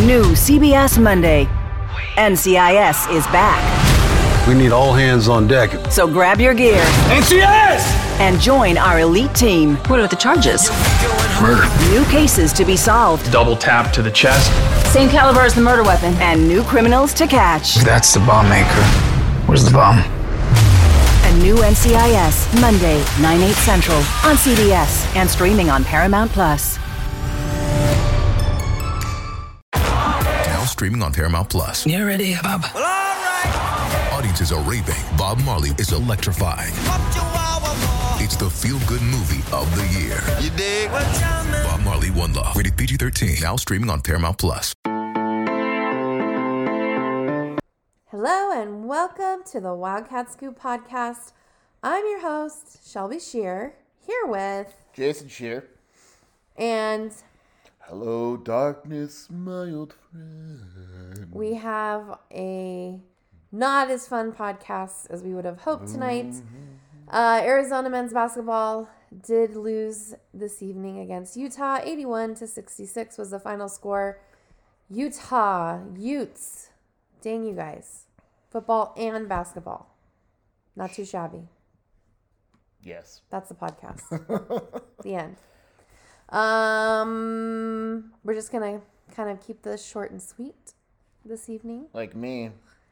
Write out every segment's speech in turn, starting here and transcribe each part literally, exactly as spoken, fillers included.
New C B S Monday. N C I S is back. We need all hands on deck. So grab your gear. N C I S! And join our elite team. What are the charges? Murder. New cases to be solved. Double tap to the chest. Same caliber as the murder weapon. And new criminals to catch. That's the bomb maker. Where's the bomb? A new N C I S, Monday, nine, eight Central, on C B S and streaming on Paramount Plus. Now streaming on Paramount Plus. You ready, Bob? Well, all right. Audiences are raving. Bob Marley is electrifying. It's the feel-good movie of the year. You dig? Bob Marley, One Love. Rated P G thirteen. Now streaming on Paramount Plus. Hello and welcome to the Wildcat Scoop podcast. I'm your host, Shelby Shear, here with Jason Shear. And hello, darkness, my old friend. We have a not as fun podcast as we would have hoped tonight. Mm-hmm. Uh, Arizona men's basketball did lose this evening against Utah. eighty-one to sixty-six was the final score. Utah, Utes. Dang you guys. Football and basketball. Not too shabby. Yes. That's the podcast. The end. Um, we're just going to kind of keep this short and sweet this evening. Like me.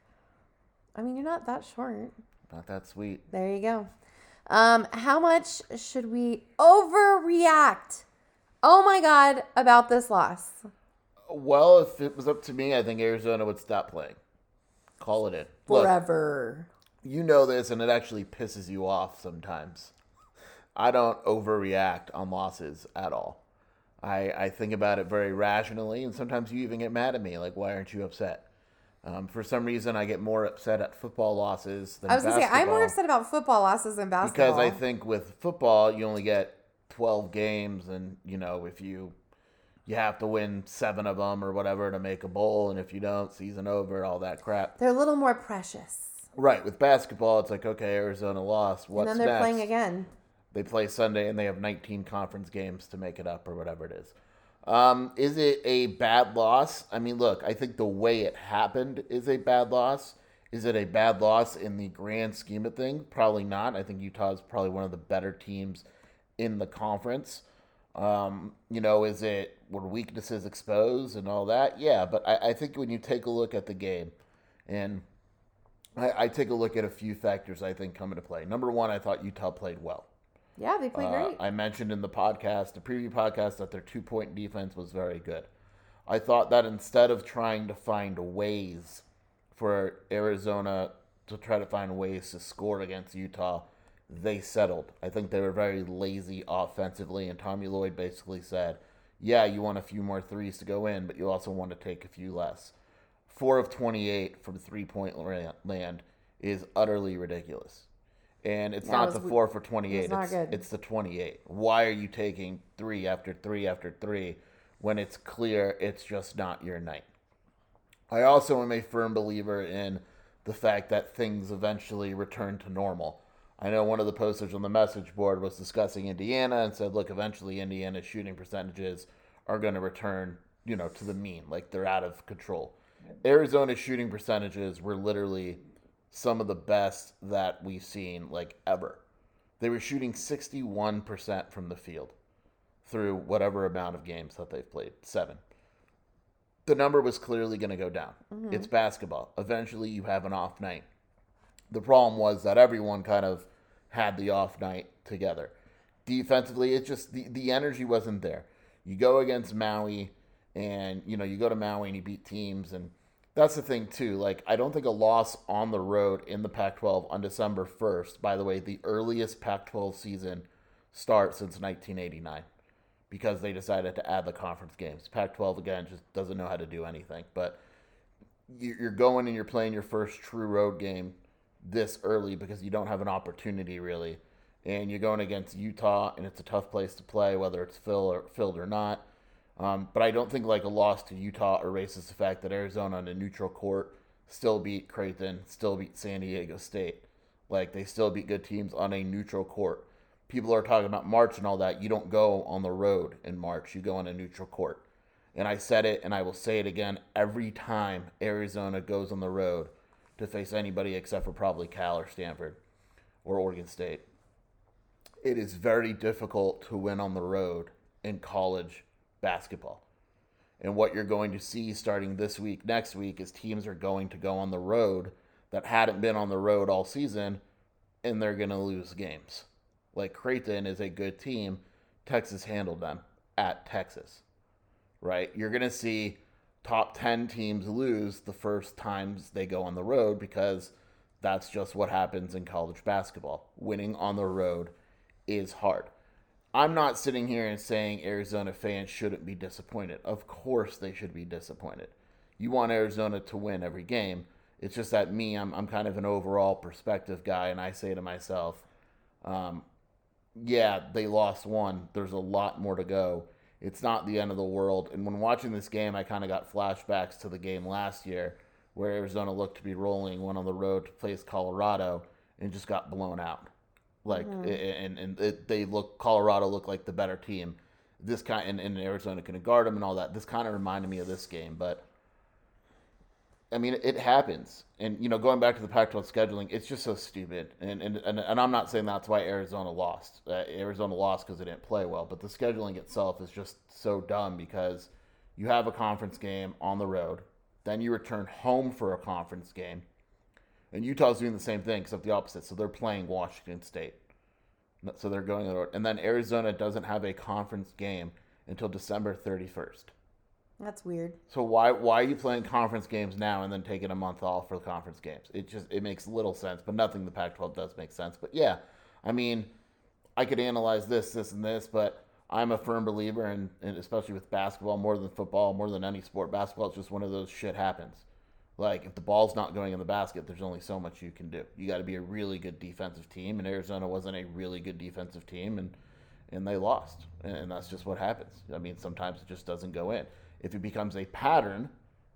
I mean, you're not that short. Not that sweet. There you go. Um, how much should we overreact? Oh my God, about this loss. Well, if it was up to me, I think Arizona would stop playing. Call it in. Forever. Look, you know this, and it actually pisses you off sometimes. I don't overreact on losses at all. I, I think about it very rationally, and sometimes you even get mad at me, like, why aren't you upset? Um, for some reason, I get more upset at football losses than basketball. I was going to say, I'm more upset about football losses than basketball. Because I think with football, you only get twelve games, and, you know, if you... You have to win seven of them or whatever to make a bowl, and if you don't, season over, all that crap. They're a little more precious. Right. With basketball, it's like, okay, Arizona lost. What's next? And then they're next? playing again. They play Sunday, and they have nineteen conference games to make it up or whatever it is. Um, is it a bad loss? I mean, look, I think the way it happened is a bad loss. Is it a bad loss in the grand scheme of things? Probably not. I think Utah is probably one of the better teams in the conference. Um, you know, is it, were weaknesses exposed and all that? Yeah, but I, I think when you take a look at the game, and I, I take a look at a few factors I think come into play. Number one, I thought Utah played well. Yeah, they played uh, great. I mentioned in the podcast, the preview podcast, that their two-point defense was very good. I thought that instead of trying to find ways for Arizona to try to find ways to score against Utah, they settled. I think they were very lazy offensively, and Tommy Lloyd basically said, yeah, you want a few more threes to go in, but you also want to take a few less. Four of twenty-eight from three-point land is utterly ridiculous. And it's yeah, not it was, the four for twenty-eight, it not it's, good. it's the twenty-eight. Why are you taking three after three after three when it's clear it's just not your night? I also am a firm believer in the fact that things eventually return to normal. I know one of the posters on the message board was discussing Indiana and said, look, eventually Indiana's shooting percentages are going to return, you know, to the mean, like they're out of control. Arizona's shooting percentages were literally some of the best that we've seen, like, ever. They were shooting sixty-one percent from the field through whatever amount of games that they've played, seven. The number was clearly going to go down. Mm-hmm. It's basketball. Eventually you have an off night. The problem was that everyone kind of had the off night together. Defensively, it just, the, the energy wasn't there. You go against Maui, and, you know, you go to Maui and you beat teams, and that's the thing, too. Like, I don't think a loss on the road in the Pac twelve on December first, by the way, the earliest Pac twelve season start since nineteen eighty-nine, because they decided to add the conference games. Pac twelve, again, just doesn't know how to do anything. But you're going and you're playing your first true road game this early because you don't have an opportunity, really. And you're going against Utah, and it's a tough place to play, whether it's filled or, filled or not. Um, but I don't think like a loss to Utah erases the fact that Arizona on a neutral court still beat Creighton, still beat San Diego State. Like, they still beat good teams on a neutral court. People are talking about March and all that. You don't go on the road in March. You go on a neutral court. And I said it, and I will say it again, every time Arizona goes on the road to face anybody except for probably Cal or Stanford or Oregon State, it is very difficult to win on the road in college basketball. And what you're going to see starting this week, next week, is teams are going to go on the road that hadn't been on the road all season, and they're going to lose games. Like Creighton is a good team. Texas handled them at Texas, right? You're going to see top ten teams lose the first times they go on the road because that's just what happens in college basketball. Winning on the road is hard. I'm not sitting here and saying Arizona fans shouldn't be disappointed. Of course they should be disappointed. You want Arizona to win every game. It's just that me, I'm I'm kind of an overall perspective guy, and I say to myself, um, yeah, they lost one. There's a lot more to go. It's not the end of the world. And when watching this game, I kind of got flashbacks to the game last year where Arizona looked to be rolling, went on the road to place Colorado, and just got blown out. Like, mm-hmm. and and it, they look Colorado looked like the better team. This kind and, and Arizona couldn't guard them and all that. This kind of reminded me of this game, but I mean, it happens. And you know, going back to the Pac twelve scheduling, it's just so stupid. And and and, and I'm not saying that's why Arizona lost. Uh, Arizona lost because they didn't play well, but the scheduling itself is just so dumb because you have a conference game on the road, then you return home for a conference game. And Utah's doing the same thing, except the opposite. So they're playing Washington State. So they're going on the road. And then Arizona doesn't have a conference game until December thirty-first. That's weird. So why why are you playing conference games now and then taking a month off for the conference games? It just it makes little sense, but nothing the Pac twelve does make sense. But yeah, I mean, I could analyze this, this, and this, but I'm a firm believer, in, in especially with basketball, more than football, more than any sport, basketball is just one of those shit happens. Like, if the ball's not going in the basket, there's only so much you can do. You got to be a really good defensive team, and Arizona wasn't a really good defensive team, and and they lost. And that's just what happens. I mean, sometimes it just doesn't go in. If it becomes a pattern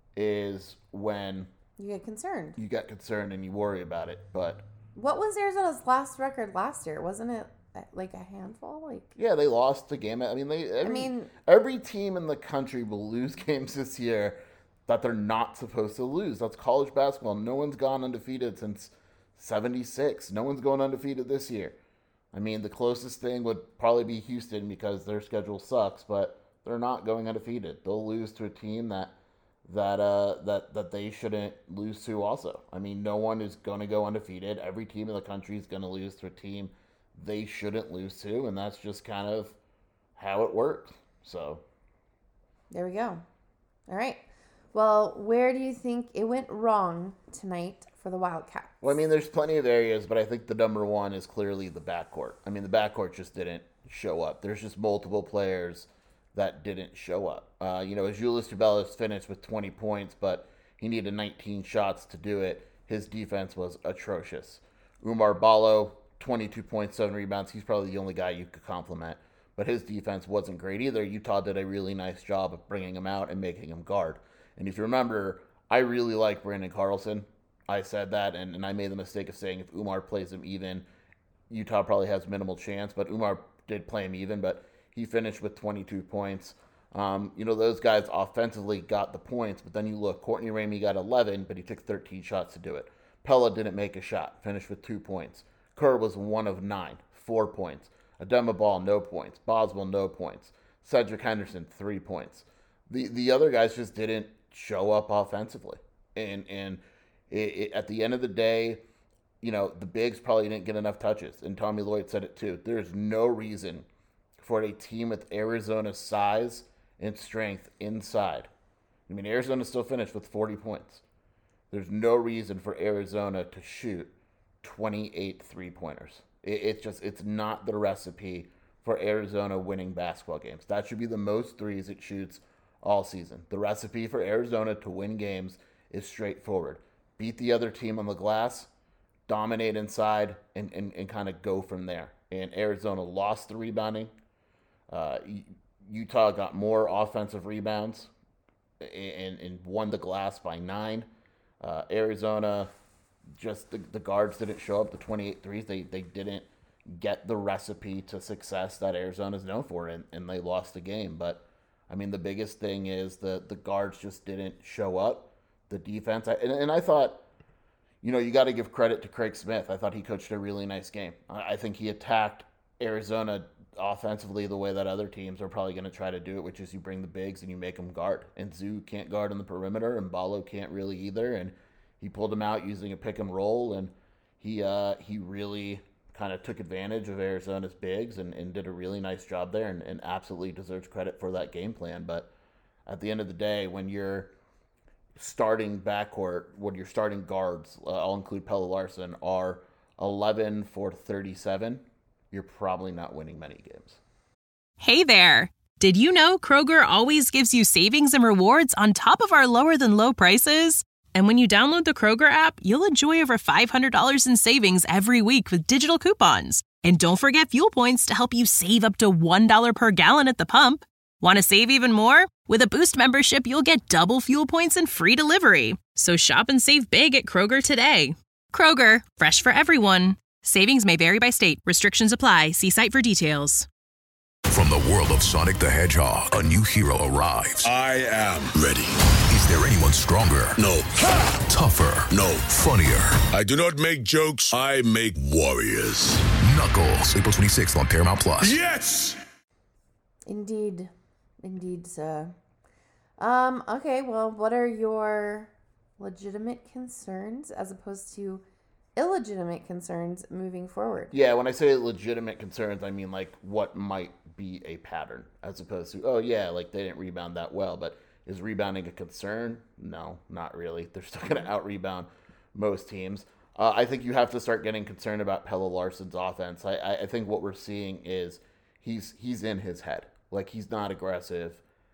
is when you get concerned. You get concerned and you worry about it. But what was Arizona's last record last year? Wasn't it like a handful? Like yeah, they lost the game. I mean, they. Every, I mean, every team in the country will lose games this year that they're not supposed to lose. That's college basketball. No one's gone undefeated since seventy-six. No one's going undefeated this year. I mean, the closest thing would probably be Houston because their schedule sucks, but they're not going undefeated. They'll lose to a team that that uh that that they shouldn't lose to also. I mean, no one is going to go undefeated. Every team in the country is going to lose to a team they shouldn't lose to, and that's just kind of how it works. So there we go. All right. Well, where do you think it went wrong tonight for the Wildcats? Well, I mean, there's plenty of areas, but I think the number one is clearly the backcourt. I mean, the backcourt just didn't show up. There's just multiple players that didn't show up. Uh, you know, Julius Tubelis finished with twenty points, but he needed nineteen shots to do it. His defense was atrocious. Oumar Ballo, twenty-two points, seven rebounds. He's probably the only guy you could compliment, but his defense wasn't great either. Utah did a really nice job of bringing him out and making him guard. And if you remember, I really like Brandon Carlson. I said that, and, and I made the mistake of saying if Oumar plays him even, Utah probably has minimal chance. But Oumar did play him even, but he finished with twenty-two points. Um, you know, those guys offensively got the points, but then you look, Courtney Ramey got eleven, but he took thirteen shots to do it. Pella didn't make a shot, finished with two points. Kerr was one of nine, four points. Adema Ball, no points. Boswell, no points. Cedric Henderson, three points. The the other guys just didn't show up offensively. And and it, it, at the end of the day, you know, the bigs probably didn't get enough touches. And Tommy Lloyd said it too. There's no reason for a team with Arizona's size and strength inside. I mean, Arizona still finished with forty points. There's no reason for Arizona to shoot twenty-eight three-pointers. It, it's just, it's not the recipe for Arizona winning basketball games. That should be the most threes it shoots all season. The recipe for Arizona to win games is straightforward. Beat the other team on the glass, dominate inside, and, and, and kind of go from there. And Arizona lost the rebounding. Uh, Utah got more offensive rebounds and, and won the glass by nine. Uh, Arizona, just the, the guards didn't show up. The twenty-eight threes, they, they didn't get the recipe to success that Arizona's known for, and, and they lost the game. But I mean, the biggest thing is the, the guards just didn't show up. The defense, I, and, and I thought, you know, you got to give credit to Craig Smith. I thought he coached a really nice game. I, I think he attacked Arizona offensively the way that other teams are probably going to try to do it, which is you bring the bigs and you make them guard. And Zoo can't guard on the perimeter, and Ballo can't really either. And he pulled him out using a pick and roll, and he uh, he really kind of took advantage of Arizona's bigs and, and did a really nice job there, and, and absolutely deserves credit for that game plan. But at the end of the day, when you're starting backcourt, when you're starting guards, uh, I'll include Pelle Larsson, are eleven for thirty-seven, you're probably not winning many games. Hey there. Did you know Kroger always gives you savings and rewards on top of our lower than low prices? And when you download the Kroger app, you'll enjoy over five hundred dollars in savings every week with digital coupons. And don't forget fuel points to help you save up to one dollar per gallon at the pump. Want to save even more? With a Boost membership, you'll get double fuel points and free delivery. So shop and save big at Kroger today. Kroger, fresh for everyone. Savings may vary by state. Restrictions apply. See site for details. From the world of Sonic the Hedgehog, a new hero arrives. I am ready. Is there anyone stronger? No. Ha! Tougher? No. Funnier? I do not make jokes. I make warriors. Knuckles, April twenty-sixth on Paramount Plus. Yes! Indeed. Indeed, sir. Um, okay, well, what are your legitimate concerns as opposed to illegitimate concerns moving forward? Yeah, when I say legitimate concerns, I mean like what might be a pattern as opposed to, oh yeah, like they didn't rebound that well, but is rebounding a concern? No, not really. They're still going to out-rebound most teams. Uh, I think you have to start getting concerned about Pelle Larsson's offense. I, I, I think what we're seeing is he's he's in his head. Like, he's not aggressive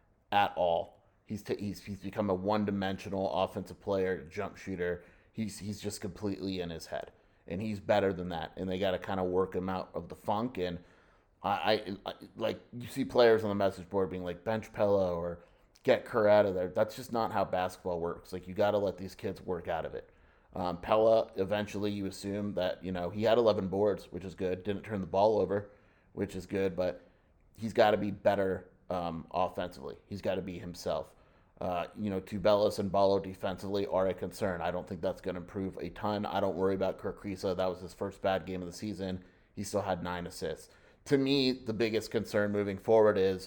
at all. He's t- he's he's become a one-dimensional offensive player, jump shooter. He's he's just completely in his head, and he's better than that. And they got to kind of work him out of the funk. And I, I, I like you see players on the message board being like, bench Pelle or get Kerr out of there. That's just not how basketball works. Like, you got to let these kids work out of it. Um, Pelle, eventually, you assume that, you know, he had eleven boards, which is good. Didn't turn the ball over, which is good, but he's got to be better um, offensively. He's got to be himself. Uh, you know, Tubelis and Ballo defensively are a concern. I don't think that's going to improve a ton. I don't worry about Kerr Kriisa. That was his first bad game of the season. He still had nine assists. To me, the biggest concern moving forward is,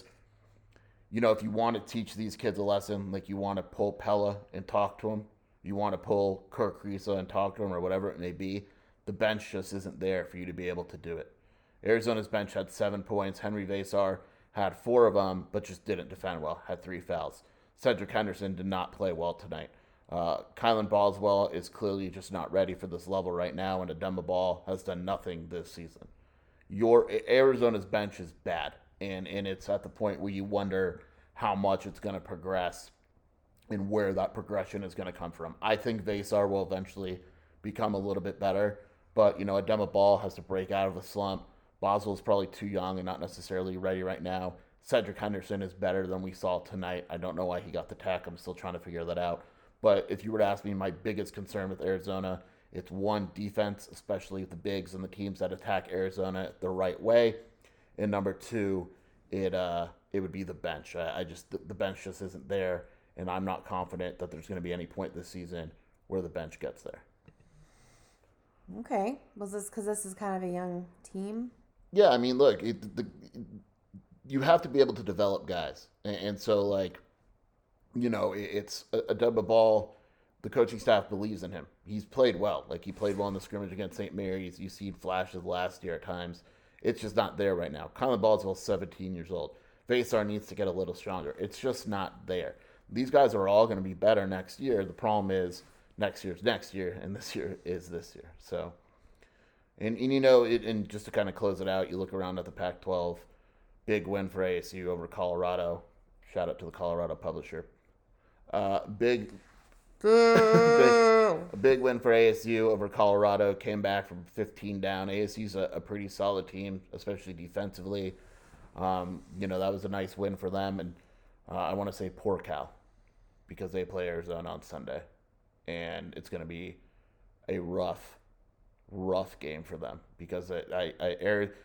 you know, if you want to teach these kids a lesson, like you want to pull Pelle and talk to him, you want to pull Kerr Kriisa and talk to him or whatever it may be, the bench just isn't there for you to be able to do it. Arizona's bench had seven points. Henry Vesar had four of them, but just didn't defend well, had three fouls. Cedric Henderson did not play well tonight. Uh, Kylan Boswell is clearly just not ready for this level right now, and Adema Ball has done nothing this season. Your Arizona's bench is bad, and, and it's at the point where you wonder how much it's going to progress and where that progression is going to come from. I think Vesar will eventually become a little bit better, but, you know, Adema Ball has to break out of the slump. Boswell's probably too young and not necessarily ready right now. Cedric Henderson is better than we saw tonight. I don't know why he got the tech. I'm still trying to figure that out. But if you were to ask me my biggest concern with Arizona, it's one, defense, especially the bigs and the teams that attack Arizona the right way. And number two, it uh it would be the bench. I, I just the bench just isn't there, and I'm not confident that there's going to be any point this season where the bench gets there. Okay. Was this because this is kind of a young team? Yeah, I mean, look, it, the, you have to be able to develop guys. And, and so, like, you know, it, it's a, a Adema Ball, the coaching staff believes in him. He's played well. Like, he played well in the scrimmage against Saint Mary's. You've seen flashes last year at times. It's just not there right now. Kylan Boswell's seventeen years old. Vesar needs to get a little stronger. It's just not there. These guys are all going to be better next year. The problem is next year's next year, and this year is this year. So, and, and you know, it, and just to kind of close it out, you look around at the Pac twelve. Big win for A S U over Colorado. Shout out to the Colorado publisher. Uh, big, big, a big win for A S U over Colorado. Came back from fifteen down. A S U's a, a pretty solid team, especially defensively. Um, you know, that was a nice win for them. And uh, I want to say poor Cal, because they play Arizona on Sunday. And it's going to be a rough, rough game for them. Because I, I, I,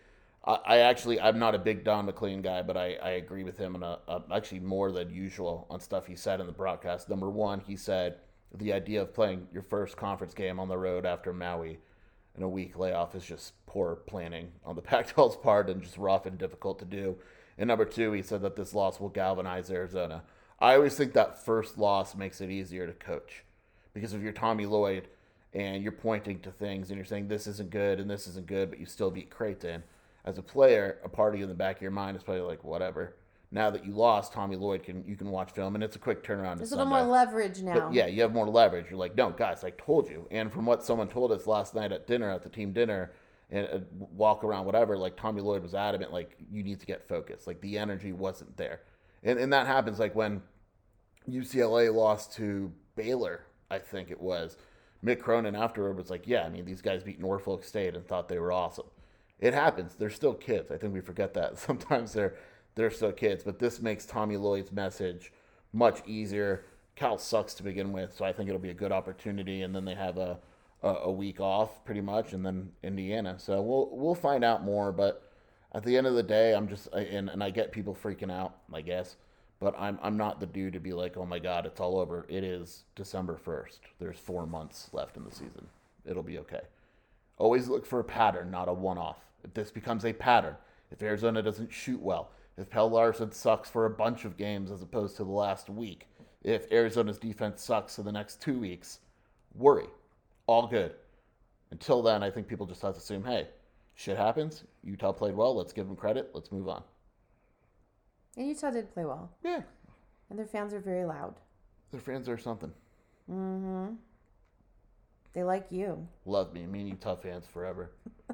I, I actually, I'm not a big Don McLean guy, but I, I agree with him, and uh, uh, actually more than usual on stuff he said in the broadcast. Number one, he said the idea of playing your first conference game on the road after Maui in a week layoff is just poor planning on the Pac twelve's part and just rough and difficult to do. And number two, he said that this loss will galvanize Arizona. I always think that first loss makes it easier to coach, because if you're Tommy Lloyd and you're pointing to things and you're saying this isn't good and this isn't good, but you still beat Creighton, as a player, a part of you in the back of your mind is probably like, whatever. Now that you lost, Tommy Lloyd, can you can watch film, and it's a quick turnaround. There's a little more leverage now. But yeah, you have more leverage. You're like, no, guys, I told you. And from what someone told us last night at dinner, at the team dinner, and uh, walk around, whatever, like Tommy Lloyd was adamant, like, you need to get focused. Like, the energy wasn't there. And, and that happens, like, when U C L A lost to Baylor, I think it was. Mick Cronin afterward was like, yeah, I mean, these guys beat Norfolk State and thought they were awesome. It happens. They're still kids. I think we forget that. Sometimes they're they're still kids. But this makes Tommy Lloyd's message much easier. Cal sucks to begin with, so I think it'll be a good opportunity. And then they have a, a, a week off, pretty much, and then Indiana. So we'll we'll find out more. But at the end of the day, I'm just and, and I get people freaking out, I guess. But I'm I'm not the dude to be like, oh my God, it's all over. It is December first. There's four months left in the season. It'll be okay. Always look for a pattern, not a one-off. If this becomes a pattern, if Arizona doesn't shoot well, if Pelle Larsson sucks for a bunch of games as opposed to the last week, if Arizona's defense sucks for the next two weeks, worry. All good. Until then, I think people just have to assume, hey, shit happens. Utah played well. Let's give them credit. Let's move on. And Utah did play well. Yeah. And their fans are very loud. Their fans are something. Mm-hmm. They like you. Love me. Me and Utah fans forever.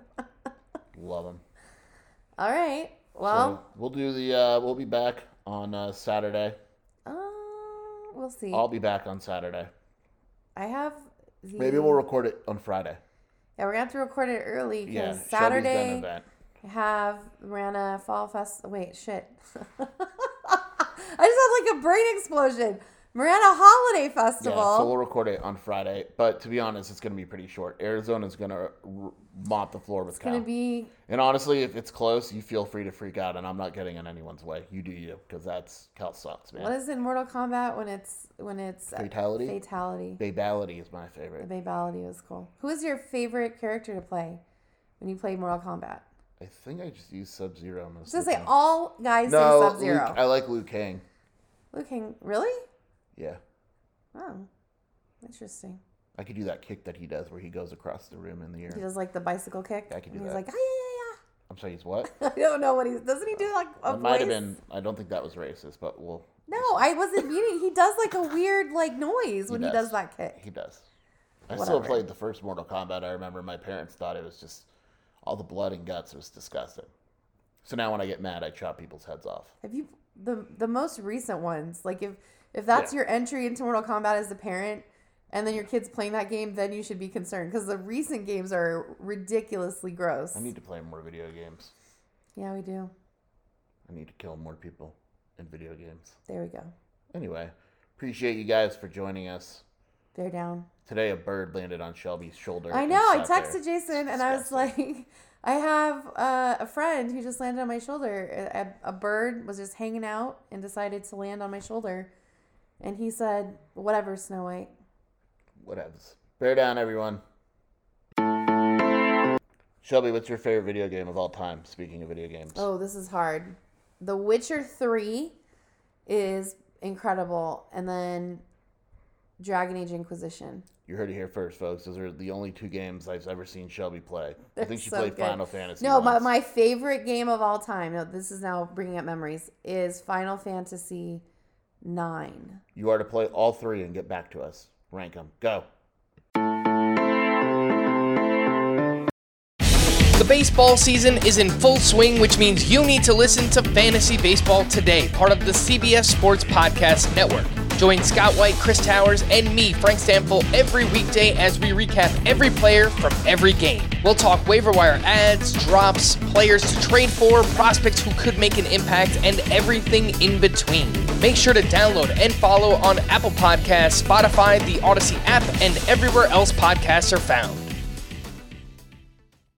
Love them. All right. Well, so we'll do the. Uh, we'll be back on uh, Saturday. Uh, we'll see. I'll be back on Saturday. I have. The... Maybe we'll record it on Friday. Yeah, we're gonna have to record it early because yeah, Saturday I have Marana Fall Fest. Wait, shit. I just had like a brain explosion. Marana Holiday Festival. Yeah, so we'll record it on Friday. But to be honest, it's going to be pretty short. Arizona's going to r- mop the floor with It's Cal. going to be... And honestly, if it's close, you feel free to freak out, and I'm not getting in anyone's way. You do you, because that's... Cal sucks, man. What is in Mortal Kombat when it's... when it's Fatality? Uh, fatality. Babality is my favorite. The Babality was cool. Who is your favorite character to play when you play Mortal Kombat? I think I just use Sub-Zero. I was going to say, all guys no, say Sub-Zero. Luke, I like Liu Kang. Liu Kang. Really? Yeah. Oh, interesting. I could do that kick that he does where he goes across the room in the air. He does like the bicycle kick. I can do and that. He's like, ah, yeah, yeah, I'm sorry, he's what? yeah. I don't know what he's. Doesn't he do like a It voice? might have been. I don't think that was racist, but we'll. No, I wasn't meaning. He does like a weird like noise He when does. he does that kick. He does. I Whatever. still played the first Mortal Kombat. I remember my parents thought it was just all the blood and guts was disgusting. So now when I get mad, I chop people's heads off. Have you the the most recent ones? Like if if that's yeah. your entry into Mortal Kombat as a parent, and then your kid's playing that game, then you should be concerned because the recent games are ridiculously gross. I need to play more video games. Yeah, we do. I need to kill more people in video games. There we go. Anyway, appreciate you guys for joining us. They're down. Today a bird landed on Shelby's shoulder. I know. I texted there. Jason and I was like, I have uh, a friend who just landed on my shoulder. A, a bird was just hanging out and decided to land on my shoulder. And he said, whatever, Snow White. Whatevs. Bear down, everyone. Shelby, what's your favorite video game of all time, speaking of video games? Oh, this is hard. The Witcher three is incredible. And then Dragon Age Inquisition. You heard it here first, folks. Those are the only two games I've ever seen Shelby play. They're I think she so played good. Final Fantasy No, my, once. my favorite game of all time, no, this is now bringing up memories, is Final Fantasy nine. You are to play all three and get back to us. Rank them. Go. The baseball season is in full swing, which means you need to listen to Fantasy Baseball Today, part of the C B S Sports Podcast Network. Join Scott White, Chris Towers, and me, Frank Stample, every weekday as we recap every player from every game. We'll talk waiver wire ads, drops, players to trade for, prospects who could make an impact, and everything in between. Make sure to download and follow on Apple Podcasts, Spotify, the Odyssey app, and everywhere else podcasts are found.